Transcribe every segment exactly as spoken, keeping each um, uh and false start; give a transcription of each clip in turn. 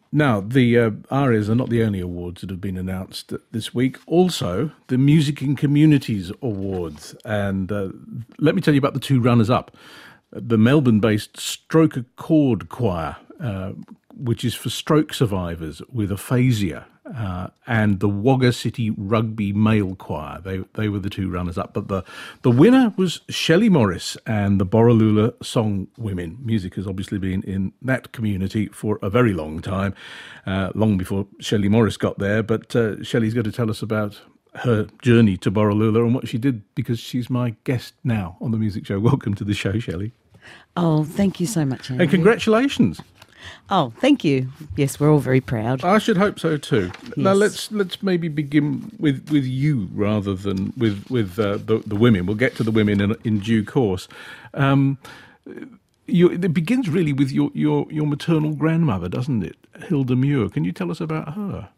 Now, the uh, ARIAs are not the only awards that have been announced this week. Also, the Music in Communities Awards. And uh, let me tell you about the two runners-up. The Melbourne-based Stroke Accord Choir, uh, which is for stroke survivors with aphasia, uh, and the Wagga City Rugby Male Choir. They they were the two runners-up. But the, the winner was Shelley Morris and the Borroloola Song Women. Music has obviously been in that community for a very long time, uh, long before Shelley Morris got there. But uh, Shelley's going to tell us about her journey to Borroloola and what she did, because she's my guest now on the Music Show. Welcome to the show, Shelley. Oh, thank you so much, Andrew. And congratulations. Oh, thank you. Yes, we're all very proud. I should hope so too. Yes. Now let's let's maybe begin with, with you rather than with with uh, the the women. We'll get to the women in, in due course. Um, you, it begins really with your, your, your maternal grandmother, doesn't it, Hilda Muir? Can you tell us about her?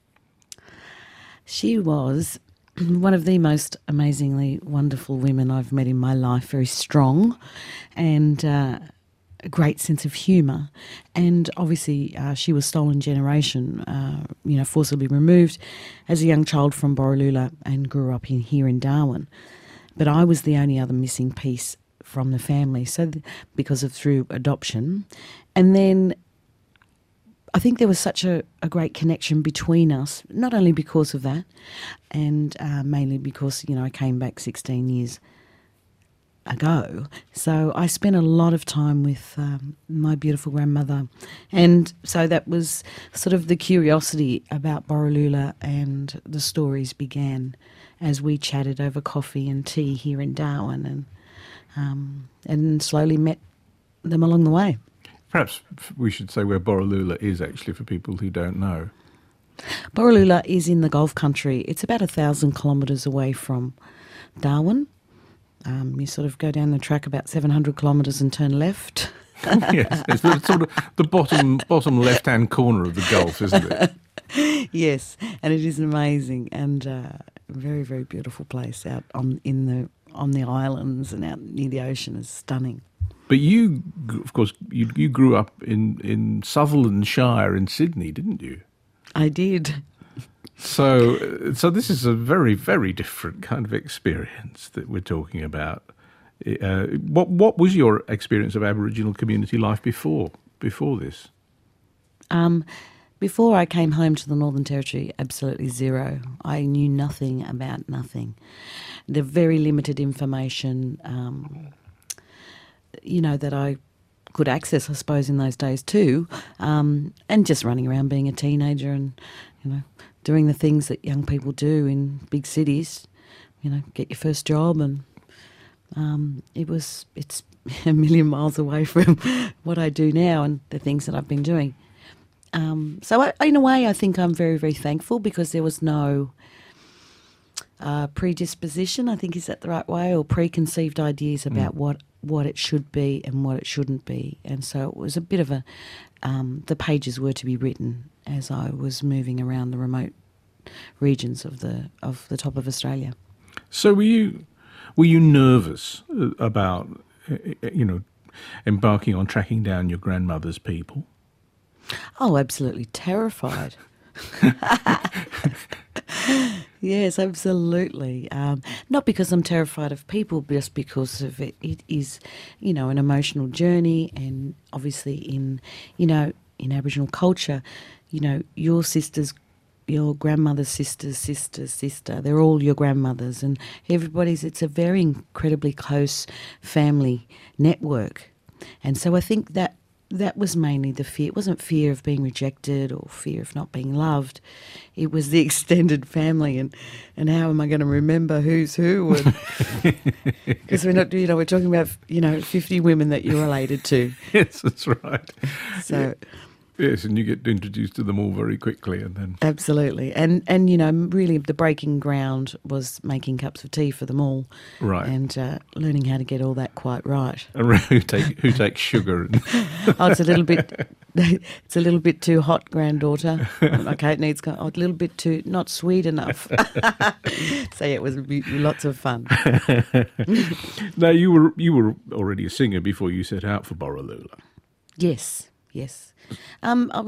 She was one of the most amazingly wonderful women I've met in my life. Very strong, and Uh, a great sense of humour, and obviously uh, she was stolen generation, uh, you know, forcibly removed as a young child from Borroloola and grew up in here in Darwin. But I was the only other missing piece from the family, so th- because of through adoption. And then I think there was such a, a great connection between us, not only because of that, and uh, mainly because, you know, I came back sixteen years ago. So I spent a lot of time with um, my beautiful grandmother, and so that was sort of the curiosity about Borroloola, and the stories began as we chatted over coffee and tea here in Darwin, and um, and slowly met them along the way. Perhaps we should say where Borroloola is, actually, for people who don't know. Borroloola is in the Gulf country. It's about a thousand kilometres away from Darwin. Um, you sort of go down the track about seven hundred kilometres and turn left. Yes, it's the, sort of the bottom bottom left-hand corner of the Gulf, isn't it? Yes, and it is amazing, and uh, very, very beautiful place out on in the on the islands and out near the ocean. Is stunning. But you, of course, you you grew up in, in Sutherland Shire in Sydney, didn't you? I did. So, so this is a very, very different kind of experience that we're talking about. Uh, what what was your experience of Aboriginal community life before before this? Um, before I came home to the Northern Territory, absolutely zero. I knew nothing about nothing. The very limited information, um, you know, that I could access, I suppose, in those days too, um, and just running around being a teenager and, you know, doing the things that young people do in big cities, you know, get your first job, and um, it was, it's a million miles away from what I do now and the things that I've been doing. Um, so I, in a way, I think I'm very, very thankful, because there was no uh, predisposition, I think is that the right way, or preconceived ideas about mm. what, what it should be and what it shouldn't be. And so it was a bit of a, um, the pages were to be written as I was moving around the remote regions of the of the top of Australia. So were you were you nervous about, you know, embarking on tracking down your grandmother's people? Oh, absolutely terrified. Yes, absolutely. Um, not because I'm terrified of people, just because of it. It is, you know, an emotional journey, and obviously in, you know, in Aboriginal culture, you know, your sisters, your grandmother's sister's sister's sister, they're all your grandmothers, and everybody's, it's a very incredibly close family network. And so I think that that was mainly the fear. It wasn't fear of being rejected or fear of not being loved. It was the extended family, and, and how am I going to remember who's who? Because we're not, you know, we're talking about, you know, fifty women that you're related to. Yes, that's right. So. Yeah. Yes, and you get introduced to them all very quickly, and then absolutely, and and you know, really the breaking ground was making cups of tea for them all, right? And uh, learning how to get all that quite right. And who take who takes sugar? And oh, it's a little bit, it's a little bit too hot, granddaughter. Okay, it needs oh, a little bit too not sweet enough. So yeah, it was lots of fun. Now you were you were already a singer before you set out for Borroloola. Yes. Yes. Um, I was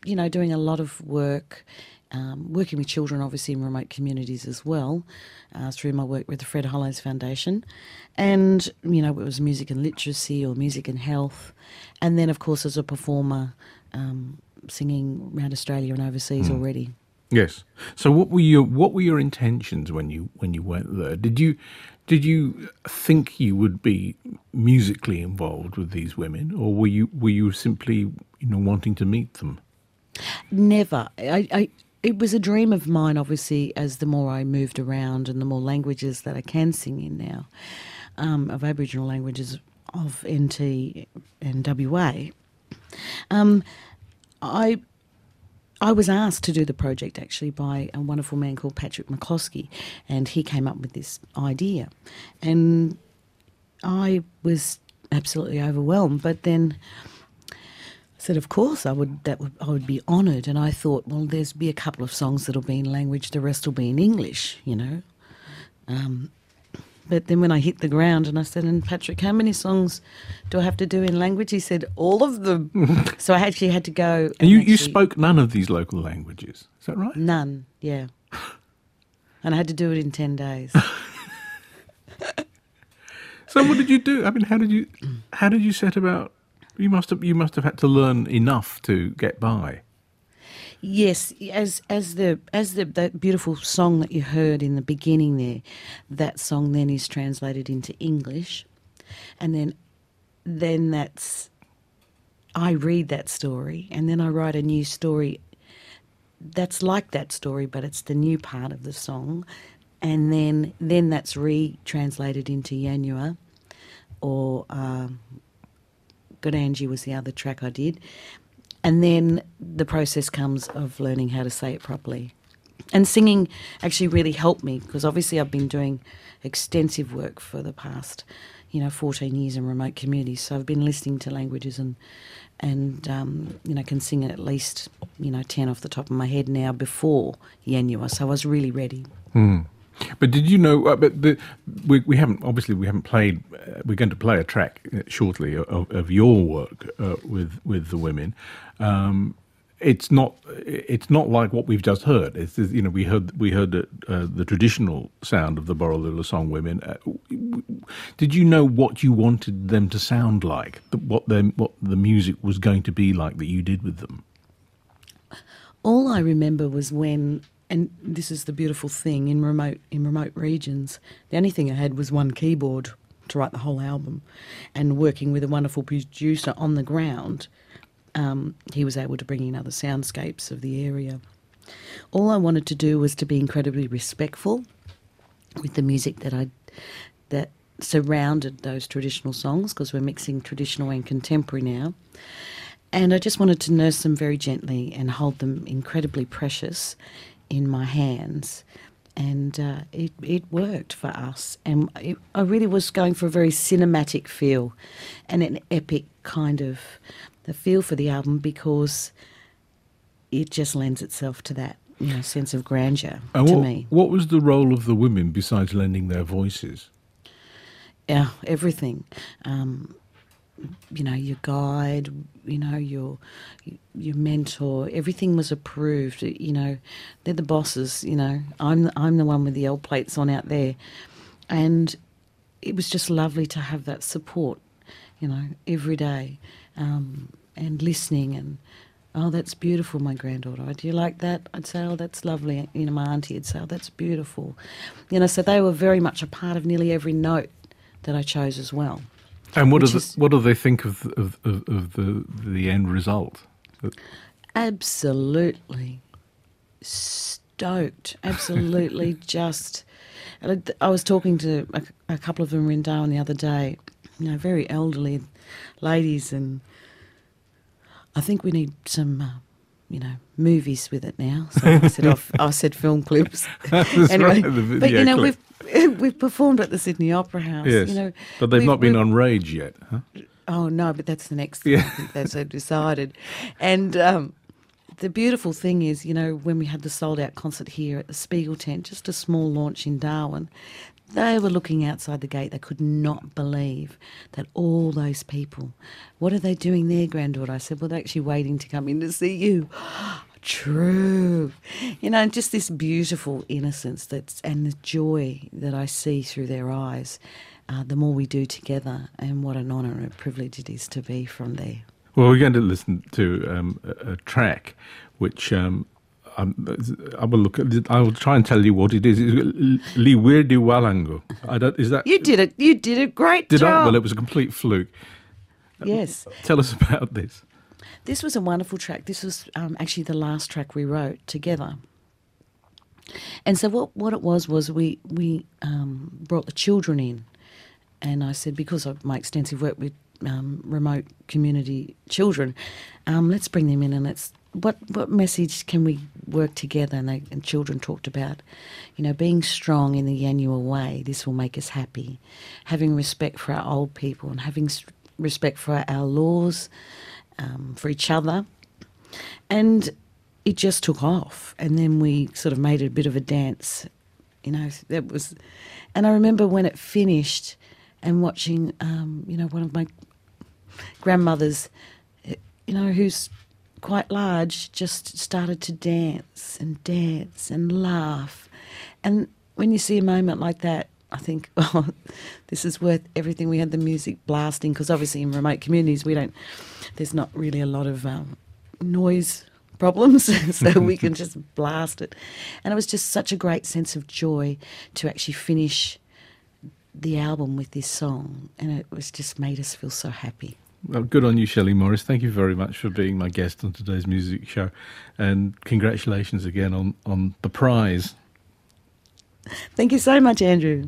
you know, doing a lot of work, um, working with children, obviously, in remote communities as well, uh, through my work with the Fred Hollows Foundation. And, you know, it was music and literacy or music and health. And then, of course, as a performer, um, singing around Australia and overseas mm. already. Yes. So what were your what were your intentions when you when you went there? Did you did you think you would be musically involved with these women, or were you were you simply, you know, wanting to meet them? Never. I, I it was a dream of mine, obviously, as the more I moved around and the more languages that I can sing in now, um, of Aboriginal languages of N T and W A. Um, I. I was asked to do the project actually by a wonderful man called Patrick McCloskey, and he came up with this idea. And I was absolutely overwhelmed, but then I said, of course, I would that would I would be honoured. And I thought, well, there's be a couple of songs that'll be in language, the rest will be in English, you know. Um, But then when I hit the ground and I said, and Patrick, how many songs do I have to do in language? He said, all of them. So I actually had to go. And, and you, actually, you spoke none of these local languages, is that right? None, yeah. And I had to do it in ten days. So what did you do? I mean, how did you how did you set about? You must have you must have had to learn enough to get by. Yes, as as the as the that beautiful song that you heard in the beginning there, that song then is translated into English, and then then that's I read that story, and then I write a new story that's like that story, but it's the new part of the song, and then then that's retranslated into Yanyua, or um, Godanji was the other track I did. And then the process comes of learning how to say it properly. And singing actually really helped me, because obviously I've been doing extensive work for the past, you know, fourteen years in remote communities. So I've been listening to languages and, and um, you know, can sing at least, you know, ten off the top of my head now before Yanyua. So I was really ready. Mm. But did you know? Uh, but the, we we haven't obviously we haven't played. Uh, we're going to play a track shortly of, of your work uh, with with the women. Um, it's not it's not like what we've just heard. It's, you know, we heard we heard the, uh, the traditional sound of the Borroloola Song Women. Uh, did you know what you wanted them to sound like? What them what the music was going to be like that you did with them? All I remember was when. And this is the beautiful thing, in remote in remote regions, the only thing I had was one keyboard to write the whole album. And working with a wonderful producer on the ground, um, he was able to bring in other soundscapes of the area. All I wanted to do was to be incredibly respectful with the music that I that surrounded those traditional songs, because we're mixing traditional and contemporary now. And I just wanted to nurse them very gently and hold them incredibly precious in my hands, and uh, it it worked for us. And it, I really was going for a very cinematic feel and an epic kind of the feel for the album, because it just lends itself to that, you know, sense of grandeur and to what, me. What was the role of the women besides lending their voices? Yeah, everything. Um, you know, your guide, you know, your your mentor, everything was approved. You know, they're the bosses, you know. I'm, I'm the one with the L plates on out there. And it was just lovely to have that support, you know, every day, um, and listening and, oh, that's beautiful, my granddaughter. Do you like that? I'd say, oh, that's lovely. You know, my auntie would say, oh, that's beautiful. You know, so they were very much a part of nearly every note that I chose as well. And what do the, is, what do they think of of, of, of the the end result? Absolutely stoked. Absolutely just. I was talking to a, a couple of them in Darwin the other day. You know, very elderly ladies, and I think we need some, uh, you know, movies with it now. So I said, off, I said film clips. That's anyway, right, the video but you know, clip. we've we've performed at the Sydney Opera House. Yes, you know, but they've not been on Rage yet, huh? Oh no, but that's the next thing. Yeah. I think that's uh, decided. And um, the beautiful thing is, you know, when we had the sold out concert here at the Spiegel tent, just a small launch in Darwin, They were looking outside the gate. They could not believe that all those people, what are they doing there, granddaughter? I said, well, they're actually waiting to come in to see you. True. You know, just this beautiful innocence that's and the joy that I see through their eyes, uh, the more we do together, and what an honour and a privilege it is to be from there. Well, we're going to listen to um, a, a track which... Um, Um, I will look. At, I will try and tell you what it is. Liwir di Walango. I don't. Is that you did it? You did a great did job. I? Well, it was a complete fluke. Yes. Um, tell us about this. This was a wonderful track. This was um, actually the last track we wrote together. And so what what it was was we we um, brought the children in, and I said, because of my extensive work with um, remote community children, um, let's bring them in and let's. What what message can we work together? And, they, and children talked about, you know, being strong in the Yanyuwa way. This will make us happy. Having respect for our old people and having respect for our laws, um, for each other. And it just took off. And then we sort of made it a bit of a dance, you know. That was, and I remember when it finished, and watching, um, you know, one of my grandmothers, you know, who's quite large, just started to dance and dance and laugh. And when you see a moment like that, I think, oh, this is worth everything. We had the music blasting, because obviously in remote communities we don't, there's not really a lot of um, noise problems, so we can just blast it. And it was just such a great sense of joy to actually finish the album with this song, and it was just made us feel so happy. Well, good on you, Shelley Morris. Thank you very much for being my guest on today's music show. And congratulations again on, on the prize. Thank you so much, Andrew.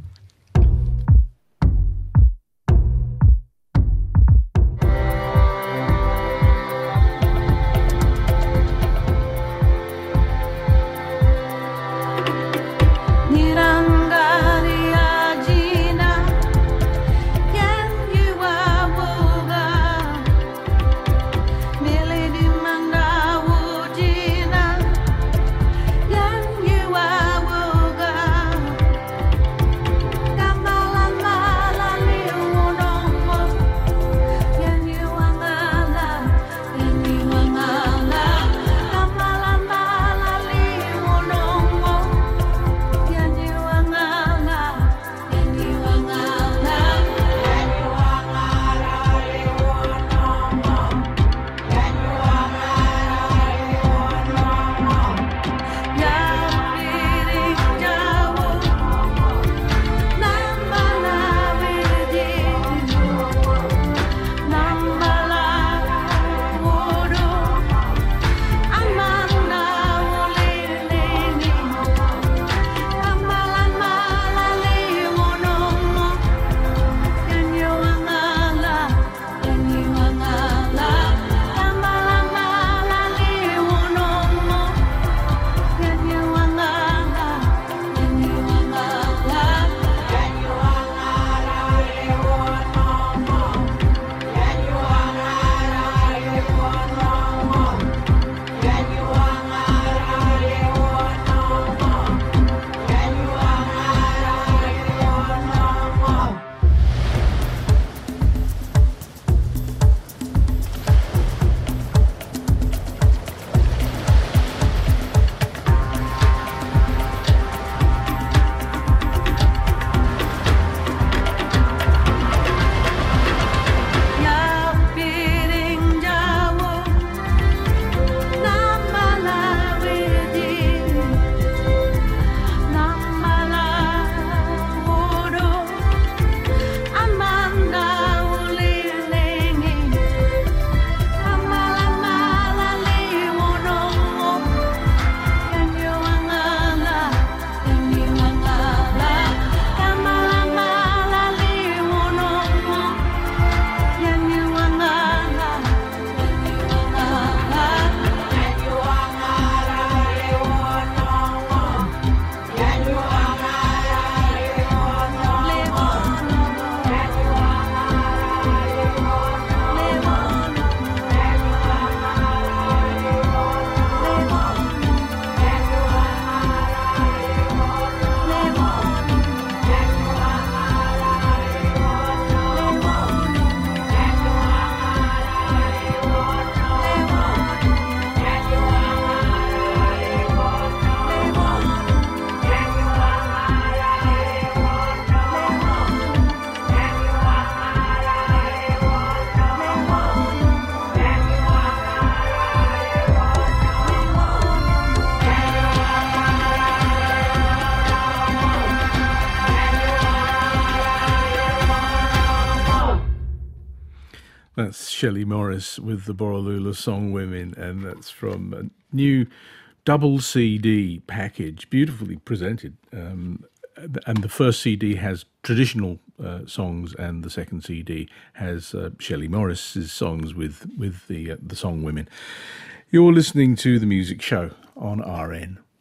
That's Shelley Morris with the Borroloola Song Women, and that's from a new double C D package, beautifully presented. Um, and the first C D has traditional uh, songs, and the second C D has uh, Shelley Morris's songs with with the uh, the Song Women. You're listening to The Music Show on R N.